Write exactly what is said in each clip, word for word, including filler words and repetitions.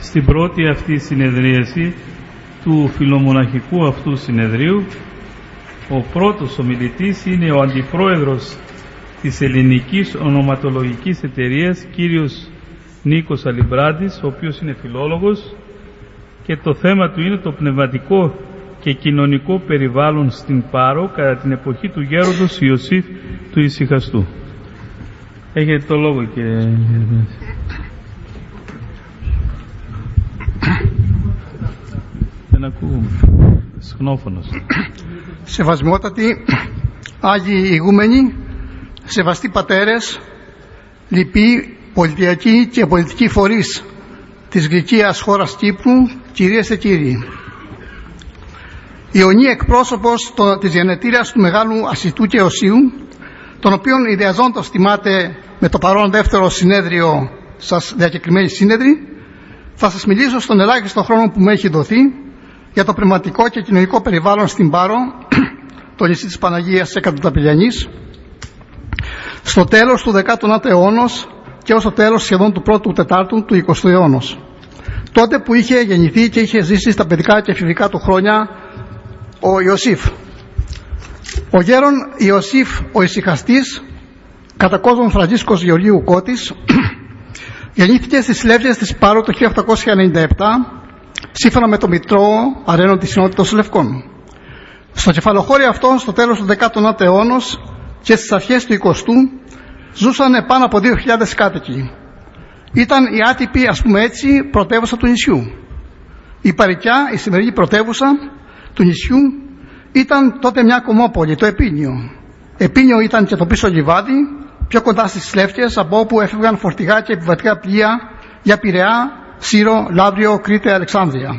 στην πρώτη αυτή συνεδρίαση του φιλομοναχικού αυτού συνεδρίου. Ο πρώτος ομιλητής είναι ο Αντιπρόεδρος της Ελληνικής Ονοματολογικής Εταιρείας, κύριος Νίκος Αλιμπράντης, ο οποίος είναι φιλόλογος, και το θέμα του είναι το πνευματικό και κοινωνικό περιβάλλον στην Πάρο κατά την εποχή του γέροντος Ιωσήφ του Ησυχαστού. Έχετε το λόγο, κύριε. Δεν ακούγουμε. Σχνόφωνος. Σεβασμιότατοι Άγιοι Ηγούμενοι, σεβαστοί πατέρες, λοιποί πολιτιακοί και πολιτικοί φορείς της γλυκίας χώρας Κύπρου, κυρίες και κύριοι. Ιωνή εκπρόσωπος το, της γενετήρας του Μεγάλου Ασιτού και Οσίου, τον οποίον ιδεαζόντος τιμάται με το παρόν δεύτερο συνέδριο σας διακεκριμένη σύνεδρη, θα σας μιλήσω στον ελάχιστο χρόνο που μου έχει δοθεί για το πνευματικό και κοινωνικό περιβάλλον στην Πάρο, το νησί της Παναγίας Εκατοταπηλιανής, στο τέλος του δέκατου ένατου αιώνος και ως το τέλος σχεδόν του πρώτου τετάρτου του εικοστού αιώνος. Τότε που είχε γεννηθεί και είχε ζήσει στα παιδικά και εφηβικά του χρόνια ο Ιωσήφ. Ο γέρον Ιωσήφ ο Ησυχαστής, κατά κόσμον Φραντζίσκος Γεωργίου Κώτης, γεννήθηκε στις Λεύκες της Πάρου το χίλια οκτακόσια ενενήντα επτά, σύμφωνα με το Μητρό Αρένο της Συνότητος Λευκών. Στο κεφαλοχώριο αυτό, στο τέλος του δέκατου ένατου αιώνος και στις αρχές του εικοστού, ζούσαν πάνω από δύο χιλιάδες κάτοικοι. Ήταν η άτυπη, ας πούμε έτσι, πρωτεύουσα του νησιού. Η Παρικιά, η σημερινή πρωτεύουσα του νησιού, ήταν τότε μια κομμόπολη, το Επίνιο. Επίνιο ήταν και το πίσω λιβάδι, πιο κοντά στις Λεύκες, από όπου έφευγαν φορτηγά και επιβατικά πλοία για Πειραιά, Σύρο, Λαύριο, Κρήτη, Αλεξάνδρεια.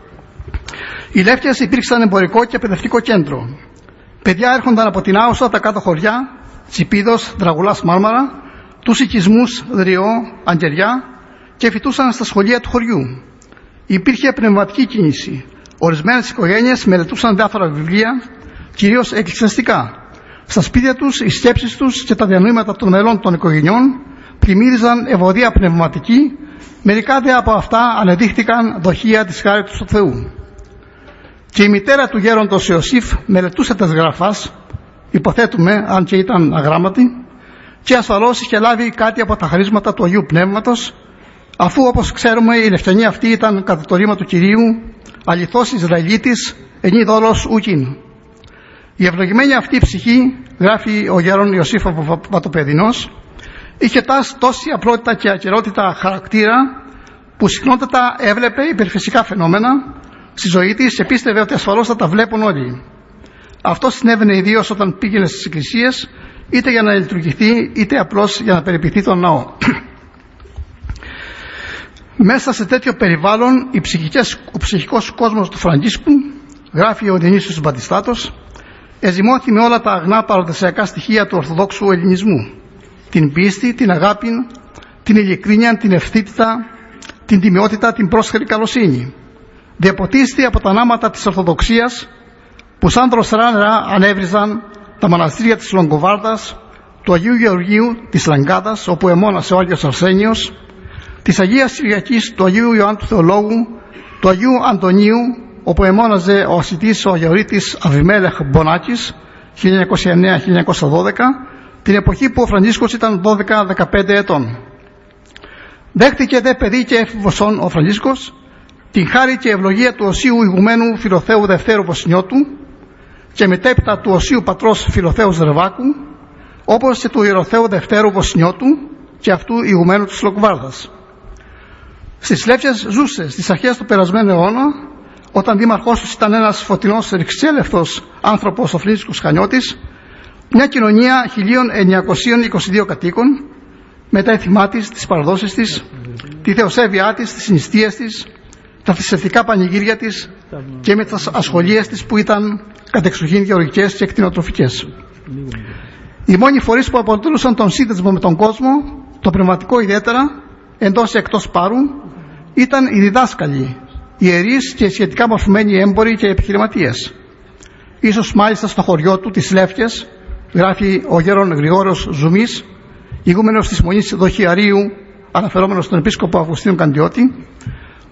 Οι Λεύκες υπήρξαν εμπορικό και παιδευτικό κέντρο. Παιδιά έρχονταν από την Άουσα, τα κάτω χωριά, Τσιπίδος, Δραγουλάς, Μάρμαρα, τους οικισμούς Δριό, Αγγελιά, και φοιτούσαν στα σχολεία του χωριού. Υπήρχε πνευματική κίνηση. Ορισμένες οικογένειες μελετούσαν διάφορα βιβλία, κυρίως εκκλησιαστικά. Στα σπίτια τους, οι σκέψεις τους και τα διανοήματα των μελών των οικογενειών πλημμύριζαν ευωδία πνευματική. Μερικά δε από αυτά ανεδείχθηκαν δοχεία της χάριτος του Θεού. Και η μητέρα του γέροντος Ιωσήφ μελετούσε τις γραφάς, υποθέτουμε, αν και ήταν αγράμματη, και ασφαλώς είχε λάβει κάτι από τα χαρίσματα του Αγίου Πνεύματος, αφού, όπως ξέρουμε, η Λευτανή αυτή ήταν κατά το ρήμα του Κυρίου, αληθώς Ισραηλίτης, ενή δόλος ουκίν. Η ευλογημένη αυτή ψυχή, γράφει ο γέρον Ιωσήφ ο Βατοπεδινός, είχε τόση απλότητα και ακερότητα χαρακτήρα, που συχνότατα έβλεπε υπερφυσικά φαινόμενα στη ζωή της και πίστευε ότι ασφαλώς θα τα βλέπουν όλοι. Αυτό συνέβαινε ιδίως όταν πήγαινε στις εκκλησίες, είτε για να λειτουργηθεί, είτε απλώς για να περιποιηθεί τον ναό. Μέσα σε τέτοιο περιβάλλον, ο ψυχικός κόσμος του Φραγκίσκου, γράφει ο Διονύσιος Μπατιστάτος, εζυμώθη με όλα τα αγνά παραδοσιακά στοιχεία του ορθοδόξου ελληνισμού. Την πίστη, την αγάπη, την ειλικρίνεια, την ευθύτητα, την τιμιότητα, την πρόσχερη καλοσύνη. Διαποτίστη από τα νάματα της Ορθοδοξίας που σαν δροσερά νερά ανέβριζαν τα μοναστήρια της Λογκοβάρδας, του Αγίου Γεωργίου της Λαγκάδας, όπου αιμώνασε ο Άγιος Αρσένιος, της Αγίας Κυριακής του Αγίου Ιωάννου του Θεολόγου, του Αγίου Αντωνίου, όπου αιμώναζε ο ασιτής ο Αγιορείτης Αβιμέλεχ Μπονάκης, χίλια εννιακόσια εννέα με χίλια εννιακόσια δώδεκα, την εποχή που ο Φραντζίσκος ήταν δώδεκα δεκαπέντε ετών. Δέχτηκε δε παιδί και έφηβοσον ο Φραντζίσκος την χάρη και ευλογία του Οσίου Ηγουμένου Φιλοθέου Δευτέρου Βοσνιώτου και μετέπειτα του Οσίου Πατρός Φιλοθέου Ζερβάκου, όπως και του Ιεροθέου Δευτέρου Βοσνιώτου και αυτού Ηγουμένου της Λογκβάρδας. Στις Λεύκες ζούσε στις αρχές του περασμένου αιώνα, όταν δήμαρχός τους ήταν ένας φωτεινός ρηξέλευτος άνθρωπος, ο Φραντζίσκος Χανιώτης, μια κοινωνία χίλια εννιακόσια είκοσι δύο κατοίκων, με τα έθιμά της, τις παραδόσεις της, τη θεοσέβειά της, τις συνιστίες της, τα θρησκευτικά πανηγύρια της και με τις ασχολίες της που ήταν κατεξοχήν γεωργικές και κτηνοτροφικές. Οι μόνοι φορείς που αποτελούσαν τον σύνδεσμο με τον κόσμο, το πνευματικό ιδιαίτερα, εντός και εκτός Πάρου, ήταν οι διδάσκαλοι, ιερείς και σχετικά μορφωμένοι έμποροι και επιχειρηματίες. Ίσως μάλιστα στο χωριό του, τις Λεύκες, γράφει ο γέρον Γρηγόριος Ζουμής, ηγούμενος της Μονής Δοχιαρίου, αναφερόμενος στον επίσκοπο Αυγουστίνο Καντιώτη,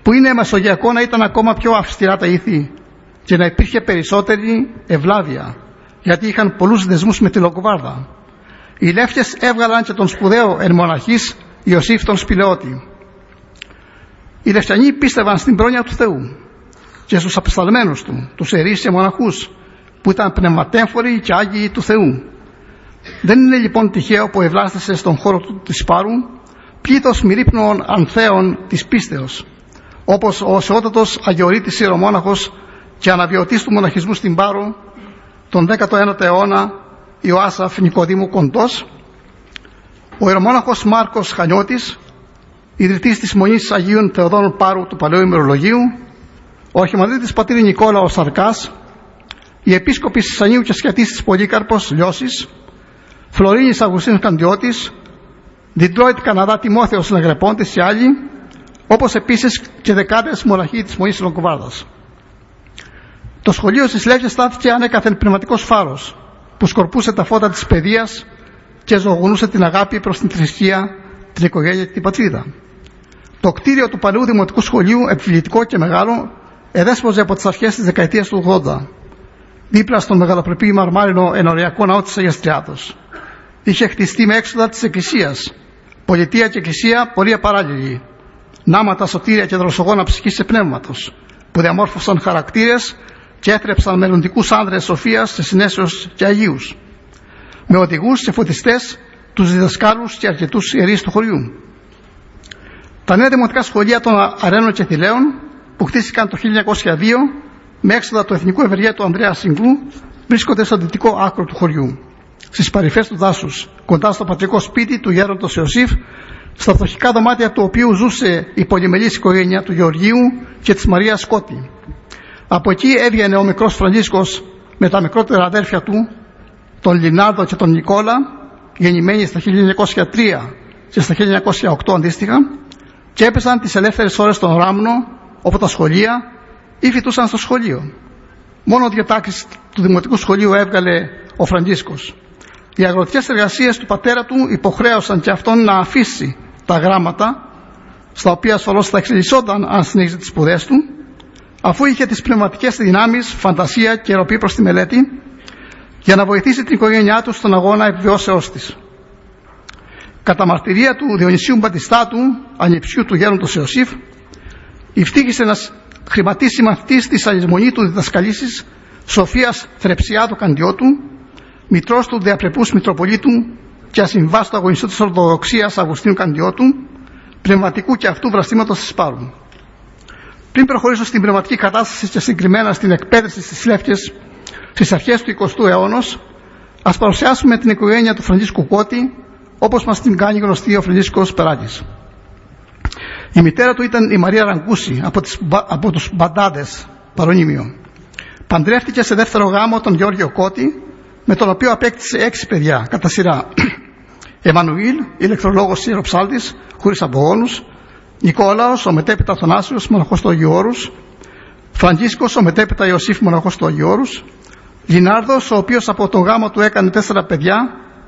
που είναι μεσογειακό να ήταν ακόμα πιο αυστηρά τα ήθη και να υπήρχε περισσότερη ευλάβεια, γιατί είχαν πολλούς δεσμούς με τη Λογκοβάρδα. Οι Λεύκες έβγαλαν και τον σπουδαίο εν μοναχής Ιωσήφ τον Σπηλαιώτη. Οι Λευκιανοί πίστευαν στην πρόνοια του Θεού και στους απεσταλμένους του, τους ιερείς και μοναχούς, που ήταν πνευματέμφοροι και άγιοι του Θεού. Δεν είναι λοιπόν τυχαίο που ευλάστησε στον χώρο του της Πάρου πλήθος μυρίπνων ανθέων της πίστεως, όπως ο Σεότατος Αγιορείτης ιερομόναχος και αναβιωτής του μοναχισμού στην Πάρο τον δέκατο ένατο αιώνα Ιωάσαφ Νικοδήμου Κοντός, ο ιερομόναχος Μάρκος Χανιώτης, ιδρυτής της Μονής Αγίων Θεοδόρων Πάρου του Παλαιού Ημερολογίου, ο Αρχιμανδρίτης πατήρ Νικόλαος Σαρκάς, οι επίσκοποι Σισανίου και Σκιατής Πολύκαρπος Λιώσης, Φλωρίνης Αυγουστίνος Καντιώτης, Ντιτρόιτ Καναδά Τιμόθεος Λεγρεπόντης και άλλοι, όπως επίσης και δεκάδες μοναχοί της Μονής Λογκοβάρδας. Το σχολείο στις Λεύκες στάθηκε ανέκαθεν πνευματικός φάρος, που σκορπούσε τα φώτα της παιδείας και ζωγονούσε την αγάπη προς την θρησκεία, την οικογένεια και την πατρίδα. Το κτίριο του παλαιού δημοτικού σχολείου, επιβλητικό και μεγάλο, εδέσποζε από τις αρχές της δεκαετίας του ογδόντα, δίπλα στον μεγαλοπρεπή μαρμάρινο ενοριακό ναό της Αγίας Τριάδος. Είχε χτιστεί με έξοδα της εκκλησίας, πολιτεία και εκκλησία πορεία παράλληλη, νάματα, σωτήρια και δροσογόνα ψυχής και πνεύματος, που διαμόρφωσαν χαρακτήρες και έτρεψαν μελλοντικούς άνδρες σοφίας και συνέσεως και αγίους, με οδηγούς και φωτιστές, τους διδασκάλους και αρκετούς ιερείς του χωριού. Τα νέα δημοτικά σχολεία των Αρένων και Θηλαίων, που χτίστηκαν το χίλια εννιακόσια δύο με έξοδα του Εθνικού Ευεργέτου Ανδρέα Συγκλού, βρίσκονται στο δυτικό άκρο του χωριού, στις παρυφές του δάσους, κοντά στο πατρικό σπίτι του γέροντος Ιωσήφ, στα φτωχικά δωμάτια του οποίου ζούσε η πολυμελής οικογένεια του Γεωργίου και της Μαρίας Σκότη. Από εκεί έβγαινε ο μικρός Φραντσίσκος με τα μικρότερα αδέρφια του, τον Λινάρδο και τον Νικόλα, γεννημένοι στα χίλια εννιακόσια τρία και στα χίλια εννιακόσια οκτώ αντίστοιχα, και έπεσαν τις ελεύθερες ώρες στον Ράμνο, όπου τα σχολεία, ή φοιτούσαν στο σχολείο. Μόνο δύο τάξεις του δημοτικού σχολείου έβγαλε ο Φραντσίσκος. Οι αγροτικές εργασίες του πατέρα του υποχρέωσαν και αυτόν να αφήσει τα γράμματα, στα οποία ασφαλώς θα εξελισσόταν αν συνέχιζε τις σπουδές του, αφού είχε τις πνευματικές δυνάμεις, φαντασία και ροπή προς τη μελέτη, για να βοηθήσει την οικογένειά του στον αγώνα επιβιώσεώς της. Κατά μαρτυρία του Διονυσίου Μπατιστάτου, ανιψιού του γέροντος Ιωσήφ, ευτύχησε ένας χρηματής μαθητής της αλυσμονή του διδασκαλίσης Σοφίας Θρεψιάδου Καντιώτου, μητρός του διαπρεπούς Μητροπολίτου και ασυμβάστου αγωνιστού της Ορθοδοξίας Αυγουστίνου Καντιώτου, πνευματικού και αυτού βραστήματος της Πάρου. Πριν προχωρήσω στην πνευματική κατάσταση και συγκεκριμένα στην εκπαίδευση στις Λεύκες στις αρχές του εικοστού αιώνος, ας παρουσιάσουμε την οικογένεια του Φραντσίσκου Κώτη, όπως μας την κάνει γνωστή ο Φραντσίσκος Περάκης. Η μητέρα του ήταν η Μαρία Ραγκούση από, τις, από τους Μπαντάδες, παρονίμιο. Παντρεύτηκε σε δεύτερο γάμο τον Γεώργιο Κώτη, με τον οποίο απέκτησε έξι παιδιά κατά σειρά. Εμμανουήλ, ηλεκτρολόγος ιεροψάλτης, χωρίς απογόνους. Νικόλαος, ο μετέπειτα Αθανάσιος, μοναχός του Αγίου Όρους. Φραντσίσκος, ο μετέπειτα Ιωσήφ, μοναχός του Αγίου Όρους. Λινάρδος, ο οποίος από τον γάμο του έκανε τέσσερα παιδιά.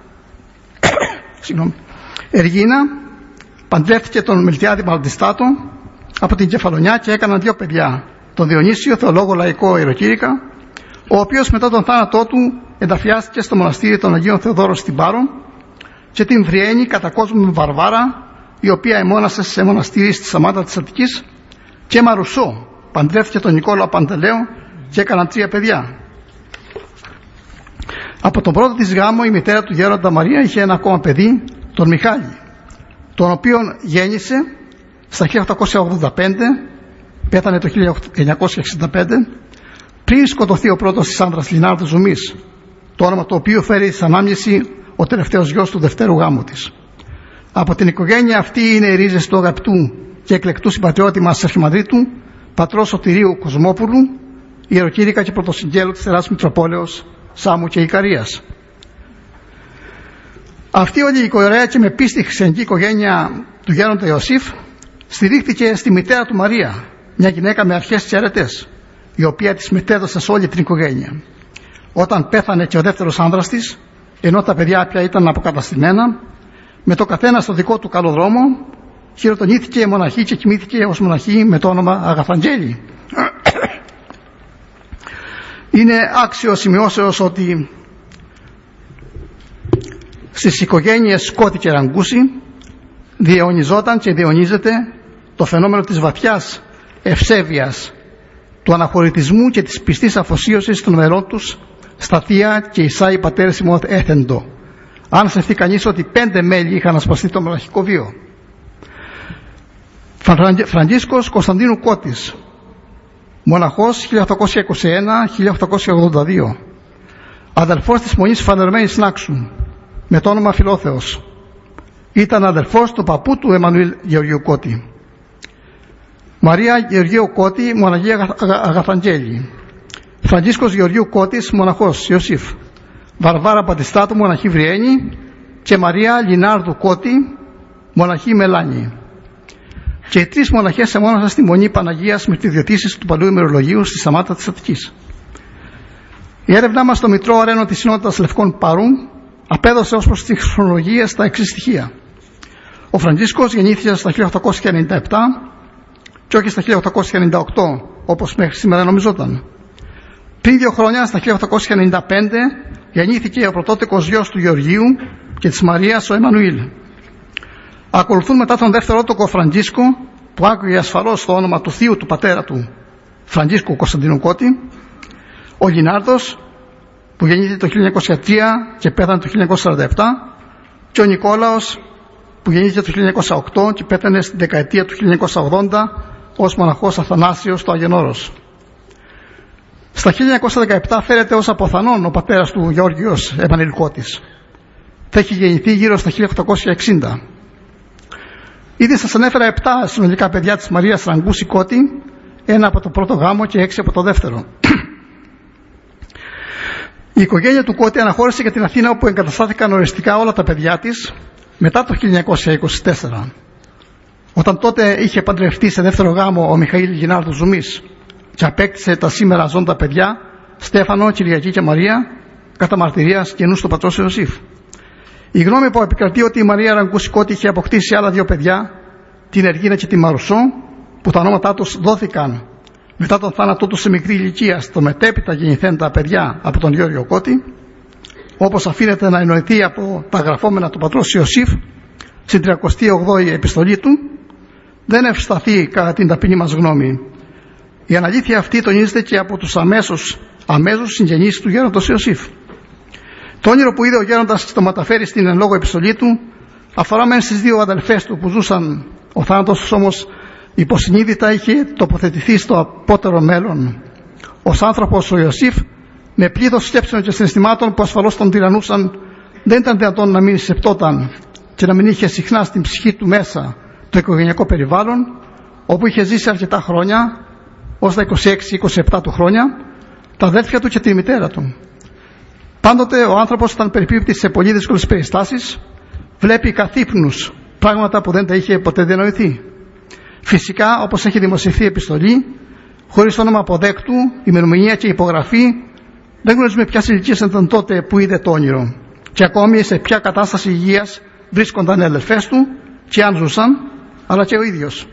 Εργίνα, παντρεύτηκε τον Μιλτιάδη Μπαλτιστάτο από την Κεφαλονιά και έκαναν δύο παιδιά, τον Διονύσιο, θεολόγο λαϊκό ιεροκήρυκα, ο οποίος μετά τον θάνατό του ενταφιάστηκε στο μοναστήρι των Αγίων Θεοδόρων στην Πάρο, και την Βριένη κατά κόσμο Βαρβάρα, η οποία εμώνασε σε μοναστήρι στη Σαμάτα της Αττικής, και Μαρουσό, παντρεύτηκε τον Νικόλαο Παντελαίο και έκαναν τρία παιδιά. Από τον πρώτο της γάμο η μητέρα του γέροντα Μαρία είχε ένα ακόμα παιδί, τον Μιχάλη, τον οποίον γέννησε στα χίλια οκτακόσια ογδόντα πέντε, πέθανε το χίλια εννιακόσια εξήντα πέντε, πριν σκοτωθεί ο πρώτος της άνδρας Λινάρδου Ζουμής, το όνομα το οποίο φέρει σαν ανάμνηση ο τελευταίος γιος του δευτέρου γάμου της. Από την οικογένεια αυτή είναι οι ρίζες του αγαπητού και εκλεκτού συμπατριώτη μας Αρχιμανδρίτου, πατρός Σωτηρίου Κοσμόπουλου, ιεροκήρυκα και πρωτοσυγγέλου της Ιεράς Μητροπόλεως Σάμου και Ικαρίας. Αυτή όλη η ωραία και με πίστη χριστιανική οικογένεια του γέροντα Ιωσήφ στηρίχθηκε στη μητέρα του Μαρία, μια γυναίκα με αρχές και αρετές, η οποία της μετέδωσε σε όλη την οικογένεια. Όταν πέθανε και ο δεύτερος άνδρας της, ενώ τα παιδιά πια ήταν αποκαταστημένα, με το καθένα στο δικό του καλό δρόμο, χειροτονήθηκε μοναχή και κοιμήθηκε ως μοναχή με το όνομα Αγαθαντζέλη. Είναι άξιο σημειώσεως ότι στις οικογένειες Σκότη και Ραγκούση διαιωνιζόταν και διαιωνίζεται το φαινόμενο της βαθιάς ευσέβειας, του αναχωρητισμού και της πιστής αφοσίωσης των μερών τους στα θεία και Ισάη πατέρες ημών έθεντο, αν σκεφτεί κανείς ότι πέντε μέλη είχαν ασπαστεί το μοναχικό βίο. Φραντζίσκος Κωνσταντίνου Κώτης, μοναχός χίλια οκτακόσια είκοσι ένα με χίλια οκτακόσια ογδόντα δύο, αδελφός της Μονής Φανερμένης Νάξου με το όνομα Φιλόθεος. Ήταν αδελφός του παππού του Εμμανουήλ Γεωργίου Κώτη. Μαρία Γεωργίου Κώτη, μοναχή Αγαθαντζέλη. Φραντζίσκος Γεωργίου Κώτης, μοναχός Ιωσήφ. Βαρβάρα Πατιστάτου, μοναχή Βριένη. Και Μαρία Λινάρδου Κώτη, μοναχή Μελάνη. Και οι τρεις μοναχές εμόνασαν στη Μονή Παναγίας με τη διοτήσεις του Παλαιού Ημερολογίου στη Σαμάτα της Αττικής. Η έρευνά μας στο Μητρό Αρένο της Συνότητας Λευκών Παρού απέδωσε ως προς τις χρονολογίες τα εξής στοιχεία. Ο Φραντζίσκος γεννήθηκε στα χίλια οκτακόσια ενενήντα επτά και όχι στα χίλια οκτακόσια ενενήντα οκτώ όπως μέχρι σήμερα νομιζόταν. Πριν δύο χρόνια, στα χίλια οκτακόσια ενενήντα πέντε, γεννήθηκε ο πρωτότεκος γιος του Γεωργίου και της Μαρίας, ο Εμμανουήλ. Ακολουθούν μετά τον δεύτερότοκο Φραντζίσκο, που άκουγε ασφαλώς το όνομα του θείου του πατέρα του, Φραντζίσκου Κωνσταντίνου Κώτη, ο Λινάρδος, που γεννήθηκε το χίλια εννιακόσια τρία και πέθανε το χίλια εννιακόσια σαράντα επτά, και ο Νικόλαος, που γεννήθηκε το χίλια εννιακόσια οκτώ και πέθανε στην δεκαετία του χίλια εννιακόσια ογδόντα ως μοναχός Αθανάσιος στο Άγιον Όρος. Στα χίλια εννιακόσια δεκαεπτά φέρεται ως αποθανόν ο πατέρας του Γεώργιος Εμμανουήλ Κώτης. Θα έχει γεννηθεί γύρω στα χίλια οκτακόσια εξήντα. Ήδη σας ανέφερα επτά συνολικά παιδιά της Μαρίας Ραγκούση Κώτη, ένα από το πρώτο γάμο και έξι από το δεύτερο. Η οικογένεια του Κώτη αναχώρησε για την Αθήνα, όπου εγκαταστάθηκαν οριστικά όλα τα παιδιά της μετά το χίλια εννιακόσια είκοσι τέσσερα, όταν τότε είχε παντρευτεί σε δεύτερο γάμο ο Μιχαήλ Γινάρδου Ζουμής και απέκτησε τα σήμερα ζώντα παιδιά Στέφανο, Κυριακή και Μαρία, κατά μαρτυρίας και νους του πατρός Ιωσήφ. Η γνώμη που επικρατεί ότι η Μαρία Ραγκούση Κώτη είχε αποκτήσει άλλα δύο παιδιά, την Εργίνα και τη Μαρουσό, που τα ονόματά τους δόθηκαν μετά τον θάνατό του σε μικρή ηλικία στο μετέπειτα γεννηθέντα παιδιά από τον Γεώργιο Κώτη, όπως αφήνεται να εννοηθεί από τα γραφόμενα του πατρός Ιωσήφ στην τριακοστή ογδόη επιστολή του, δεν ευσταθεί κατά την ταπεινή μας γνώμη. Η αναλήθεια αυτή τονίζεται και από τους αμέσως αμέσως συγγενείς του γέροντος Ιωσήφ. Το όνειρο που είδε ο γέροντας και το μεταφέρει στην εν λόγω επιστολή του αφορά μεν στις δύο αδελφές του που ζούσαν. Ο θάνατος τους όμως υποσυνείδητα είχε τοποθετηθεί στο απότερο μέλλον. Ως άνθρωπος ο Ιωσήφ, με πλήθος σκέψεων και συναισθημάτων που ασφαλώς τον τυραννούσαν, δεν ήταν δυνατόν να μην σκεπτόταν και να μην είχε συχνά στην ψυχή του μέσα το οικογενειακό περιβάλλον, όπου είχε ζήσει αρκετά χρόνια, ως τα είκοσι έξι είκοσι επτά του χρόνια, τα αδέλφια του και τη μητέρα του. Πάντοτε ο άνθρωπος, όταν περιπίπτει σε πολύ δύσκολες περιστάσεις, βλέπει καθύπνους, πράγματα που δεν τα είχε ποτέ διανοηθεί. Φυσικά, όπως έχει δημοσιευθεί η επιστολή, χωρίς όνομα αποδέκτου, ημερομηνία και υπογραφή, δεν γνωρίζουμε ποια ηλικία ήταν τότε που είδε το όνειρο και ακόμη σε ποια κατάσταση υγείας βρίσκονταν οι αδελφές του και αν ζούσαν, αλλά και ο ίδιος.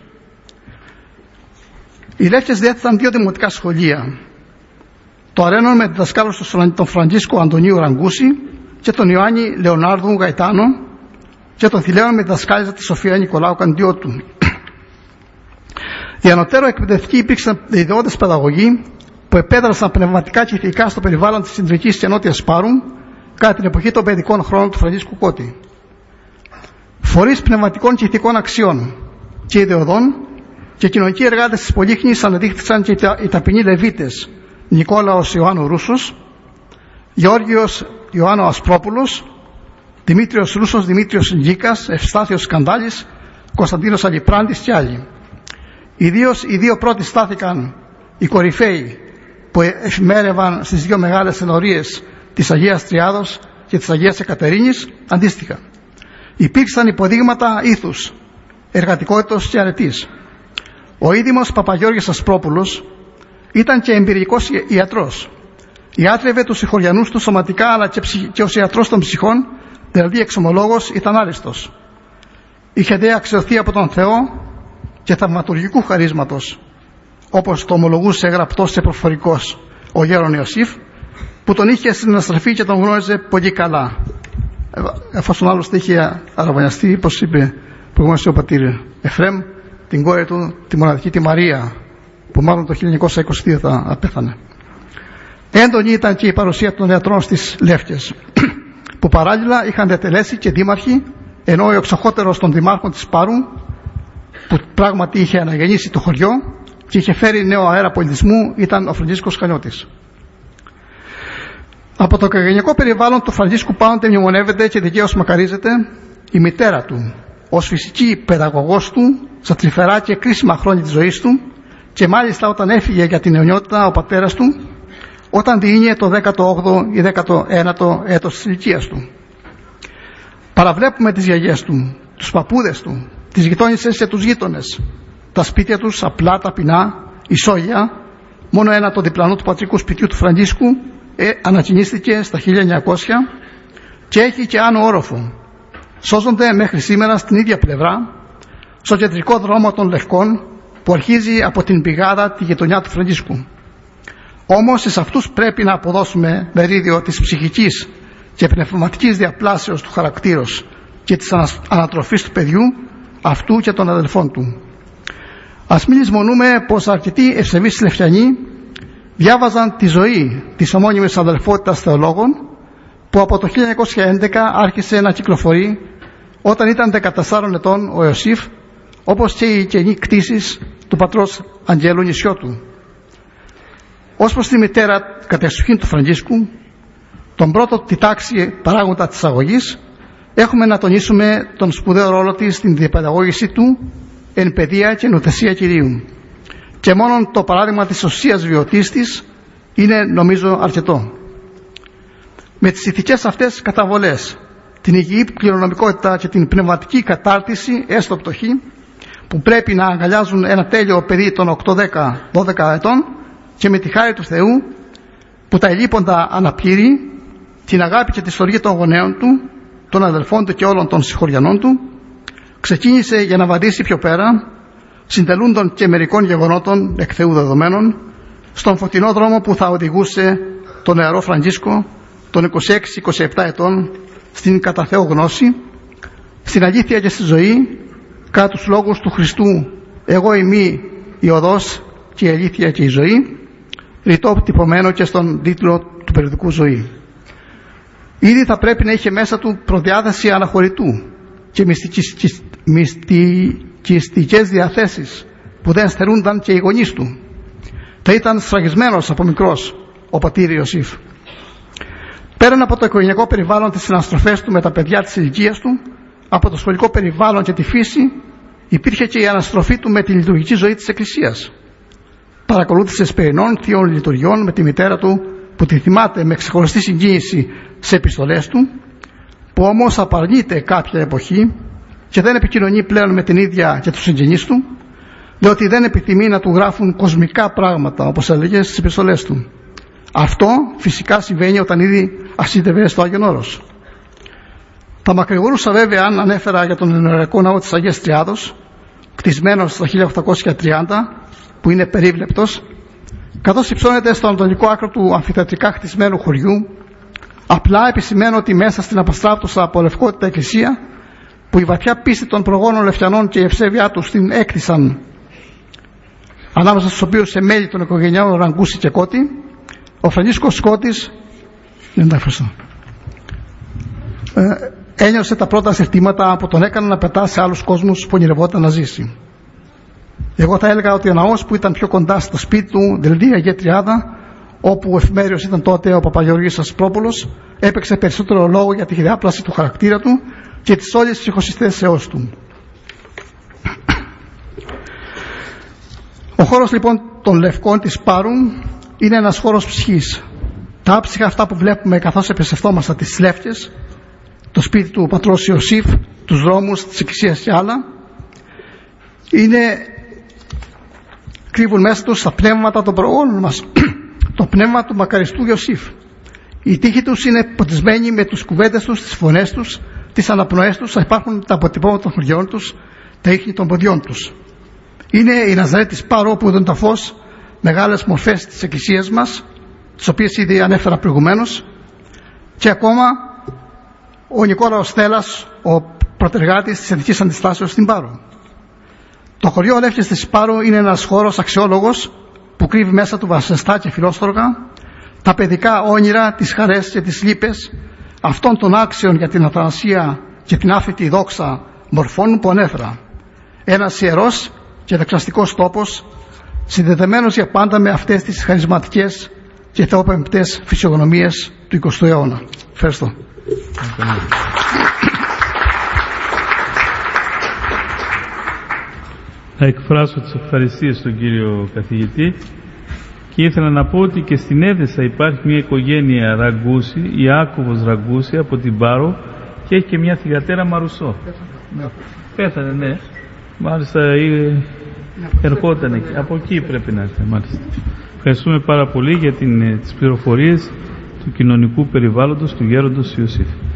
Οι Λεύκες διέθεταν δύο δημοτικά σχολεία. Το Αρένον με διδασκάλους τον Φραντζίσκο Αντωνίου Ραγκούση και τον Ιωάννη Λεωνάρδου Γαϊτάνο, και τον Θηλαίον με διδασκάλιζα τη Σοφία Νικολάου Καντιώτου. Οι ανωτέρω εκπαιδευτικοί υπήρξαν ιδεώδες παιδαγωγοί που επέδρασαν πνευματικά και ηθικά στο περιβάλλον της Ινδρικής και Νότιας Πάρου κατά την εποχή των παιδικών χρόνων του Φραντζίσκου Κώτη. Φορείς πνευματικών και ηθικών αξιών και ιδεωδών και κοινωνικοί εργάτες της Πολύχνης αναδείχθησαν και οι ταπεινοί Λεβίτες Νικόλαος Ιωάννου Ρούσος, Γεώργιος Ιωάννου Ασπρόπουλος, Δημήτριος Ρούσος, Δημήτριος Γκίκας, Ευστάθιος Σκαντάλης, Κωνσταντίνος Αλιπράντης και άλλοι. Ιδίως οι δύο πρώτοι στάθηκαν οι κορυφαίοι που εφημέρευαν στις δύο μεγάλες ενορίες της Αγίας Τριάδος και της Αγίας Εκατερίνης αντίστοιχα. Υπήρξαν υποδείγματα ήθους, εργατικότητας και αρετής. Ο ίδιμος Παπαγιώργης Ασπρόπουλος ήταν και εμπειρικός ιατρός. Ιάτρευε τους συγχωριανούς του σωματικά, αλλά και, ψυχ... και ως ιατρός των ψυχών, δηλαδή εξομολόγος, ήταν άριστος. είχε δε αξιωθεί από τον Θεό και θαυματουργικού χαρίσματος, όπως το ομολογούσε γραπτός και προφορικός ο γέρον Ιωσήφ, που τον είχε συναστραφεί και τον γνώριζε πολύ καλά, εφόσον άλλωστε είχε αραβωνιαστεί, όπως είπε προηγουμένως ο πατήρ Εφρέμ, την κόρη του, τη μοναδική τη Μαρία, που μάλλον το χίλια εννιακόσια είκοσι δύο θα απέθανε. Έντονη ήταν και η παρουσία των νεατρών στις Λεύκες, που παράλληλα είχαν διατελέσει και δήμαρχοι, ενώ ο εξοχότερος των δημάρχων της Πάρου, που πράγματι είχε αναγεννήσει το χωριό και είχε φέρει νέο αέρα πολιτισμού, ήταν ο Φραντζίσκος Χανιώτης. Από το οικογενειακό περιβάλλον του Φραντζίσκου πάντοτε μνημονεύεται και δικαίως μακαρίζεται η μητέρα του, ως φυσική παιδαγωγός του στα τρυφερά και κρίσιμα χρόνια της ζωής του, και μάλιστα όταν έφυγε για την αιωνιότητα ο πατέρας του, όταν διήνυε το δέκατο όγδοο ή δέκατο ένατο έτος της ηλικίας του. Παραβλέπουμε τις γιαγιές του, τους παππούδες του, τις γειτόνισσες και τους γείτονες, τα σπίτια τους απλά, ταπεινά, ισόγεια. Μόνο ένα, το διπλανό του πατρικού σπιτιού του Φραντζίσκου, ε, ανακοινίστηκε στα χίλια εννιακόσια και έχει και άνω όροφο. Σώζονται μέχρι σήμερα στην ίδια πλευρά, στο κεντρικό δρόμο των Λευκών, που αρχίζει από την πηγάδα τη γειτονιά του Φραντζίσκου. Όμως σε αυτούς πρέπει να αποδώσουμε μερίδιο της ψυχικής και πνευματικής διαπλάσεως του χαρακτήρος και της ανατροφής του παιδιού, αυτού και των αδελφών του. Ας μην λησμονούμε πως αρκετοί ευσεβείς Λευκιανοί διάβαζαν τη ζωή της ομώνυμης αδελφότητας θεολόγων, που από το χίλια εννιακόσια έντεκα άρχισε να κυκλοφορεί όταν ήταν δεκατεσσάρων ετών ο Ιωσήφ, όπως και οι καινοί κτήσεις του πατρός Αγγέλου Νησιώτου. Ως προς τη μητέρα κατεξοχήν του Φραντζίσκου, τον πρώτο τη τάξη παράγοντα της αγωγής, έχουμε να τονίσουμε τον σπουδαίο ρόλο της στην διαπαιδαγώγηση του εν παιδεία και νοθεσία Κυρίου. Και μόνο το παράδειγμα της οσίας βιωτής της είναι, νομίζω, αρκετό. Με τις ηθικές αυτές καταβολές, την υγιή κληρονομικότητα και την πνευματική κατάρτιση, έστω πτωχή, που πρέπει να αγκαλιάζουν ένα τέλειο παιδί των οκτώ, δέκα, δώδεκα ετών, και με τη χάρη του Θεού που τα ελείποντα αναπήρει, την αγάπη και τη στοργή των γονέων του, των αδελφών του και όλων των συγχωριανών του, ξεκίνησε για να βαδίσει πιο πέρα, συντελούντων και μερικών γεγονότων εκ Θεού δεδομένων, στον φωτεινό δρόμο που θα οδηγούσε τον νεαρό Φραντζίσκο των είκοσι έξι είκοσι επτά ετών στην κατά Θεό γνώση, στην αλήθεια και στη ζωή, κατά τους λόγους του Χριστού, εγώ είμαι η οδός και η αλήθεια και η ζωή, ρητό τυπωμένο και στον τίτλο του περιοδικού Ζωή. Ήδη θα πρέπει να είχε μέσα του προδιάθεση αναχωρητού και μυστικιστικές διαθέσεις που δεν στερούνταν και οι γονείς του. Θα ήταν σφραγισμένος από μικρός ο πατήρ Ιωσήφ. Πέραν από το οικογενειακό περιβάλλον, τις συναστροφές του με τα παιδιά της ηλικίας του, από το σχολικό περιβάλλον και τη φύση, υπήρχε και η αναστροφή του με τη λειτουργική ζωή της Εκκλησίας. Παρακολούθησε σπερινών θείων λειτουργιών με τη μητέρα του, που τη θυμάται με ξεχωριστή συγκίνηση σε επιστολές του, που όμως απαρνείται κάποια εποχή και δεν επικοινωνεί πλέον με την ίδια και τους συγγενείς του, διότι δεν επιθυμεί να του γράφουν κοσμικά πράγματα, όπως έλεγε στις επιστολές του. Αυτό φυσικά συμβαίνει όταν ήδη ασύντευε στο Άγιον Όρος. Θα μακρηγορούσα βέβαια αν ανέφερα για τον ενεργειακό ναό της Αγίας Τριάδος, κτισμένος στο χίλια οκτακόσια τριάντα, που είναι περίβλεπτος, καθώς υψώνεται στο ανατολικό άκρο του αμφιθεατρικά χτισμένου χωριού. Απλά επισημαίνω ότι μέσα στην απαστράπτωσα από λευκότητα εκκλησία, που η βαθιά πίστη των προγόνων Λευκιανών και η ευσέβειά τους την έκτισαν, ανάμεσα στους οποίους σε μέλη των οικογενειών Ραγκούση και Κώτη, ο Φραντζίσκος Σκώτης δεν τα ευχαριστώ, ε, ένιωσε τα πρώτα αισθήματα που τον έκαναν να πετά σε άλλους κόσμους που ονειρευόταν να ζήσει. Εγώ θα έλεγα ότι ο ναός που ήταν πιο κοντά στο σπίτι του, δηλαδή η Αγία Τριάδα, όπου ο εφημέριος ήταν τότε ο Παπαγεωργής Ασπρόπουλος, έπαιξε περισσότερο λόγο για τη διάπλαση του χαρακτήρα του και της όλης ψυχοσυστέσεώς του. Ο χώρος λοιπόν των Λευκών της Πάρου είναι ένας χώρος ψυχής. Τα άψυχα αυτά που βλέπουμε καθώς επισευθόμαστε τις Λεύκες, το σπίτι του πατρός Ιωσήφ, τους δρόμους της εκκλησίας και άλλα, είναι, κρύβουν μέσα τους τα πνεύματα των προγόνων μας, το πνεύμα του μακαριστού Ιωσήφ. Οι τύχοι τους είναι ποτισμένοι με τους κουβέντες τους, τις φωνές τους, τις αναπνοές τους θα υπάρχουν τα αποτυπώματα των χωριών τους, τα ίχνη των ποδιών τους. Είναι η Ναζαρέτη Σπάρο που ήταν το φως, μεγάλες μορφές της Εκκλησίας μας, τις οποίες ήδη ανέφερα προηγουμένως, και ακόμα ο Νικόλαος Στέλλας, ο προτεργάτης της Εθνικής Αντιστάσεως στην Πάρο. Το χωριό Λεύκης της Πάρο είναι ένας χώρος αξιόλογος που κρύβει μέσα του βασανιστά και φιλόστοργα, τα παιδικά όνειρα, τις χαρές και τις λύπες αυτών των άξιων για την αθανασία και την άφητη δόξα μορφών που ανέφερα. Ένας ιερός και δεξαστικός τόπος, συνδεδεμένος για πάντα με αυτές τις χαρισματικές και θεόπεμπτες φυσιογνωμίες του εικοστού αιώνα. Ευχαριστώ. Θα εκφράσω τις ευχαριστίες στον κύριο καθηγητή και ήθελα να πω ότι και στην Έδεσα υπάρχει μια οικογένεια Ραγκούση, η Ιάκωβος Ραγκούση από την Πάρο, και έχει και μια θυγατέρα Μαρουσό. Ναι. Πέθανε, ναι. Μάλιστα ερχόταν εκεί. Από εκεί πρέπει να έρθει, μάλιστα. Ευχαριστούμε πάρα πολύ για την, τις πληροφορίες του κοινωνικού περιβάλλοντος του γέροντος Ιωσήφ.